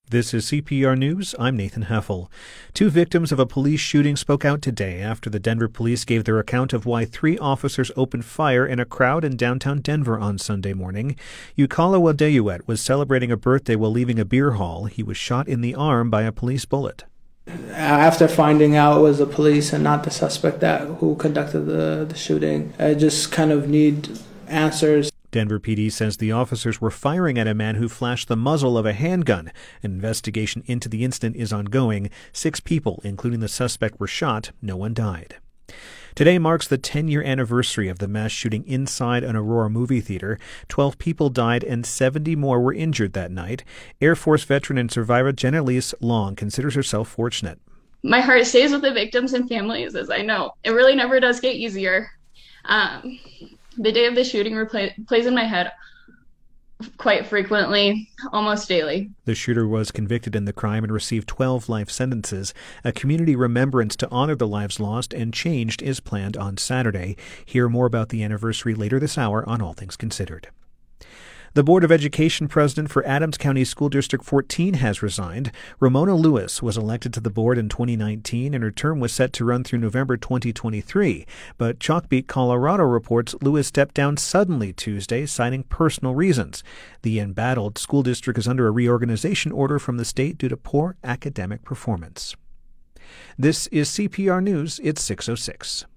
This is CPR News. I'm Nathan Heffel. Two victims of a police shooting spoke out today after the Denver police gave their account of why three officers opened fire in a crowd in downtown Denver on Sunday morning. Yukala Wadeyuet was celebrating a birthday while leaving a beer hall. He was shot in the arm by a police bullet. After finding out it was the police and not the suspect who conducted the shooting, I just kind of need answers. Denver PD says the officers were firing at a man who flashed the muzzle of a handgun. An investigation into the incident is ongoing. 6 people, including the suspect, were shot. No one died. Today marks the 10-year anniversary of the mass shooting inside an Aurora movie theater. 12 people died and 70 more were injured that night. Air Force veteran and survivor Jenelise Long considers herself fortunate. My heart stays with the victims and families, as I know it really never does get easier. The day of the shooting plays in my head quite frequently, almost daily. The shooter was convicted in the crime and received 12 life sentences. A community remembrance to honor the lives lost and changed is planned on Saturday. Hear more about the anniversary later this hour on All Things Considered. The Board of Education president for Adams County School District 14 has resigned. Ramona Lewis was elected to the board in 2019, and her term was set to run through November 2023. But Chalkbeat Colorado reports Lewis stepped down suddenly Tuesday, citing personal reasons. The embattled school district is under a reorganization order from the state due to poor academic performance. This is CPR News. It's 6:06.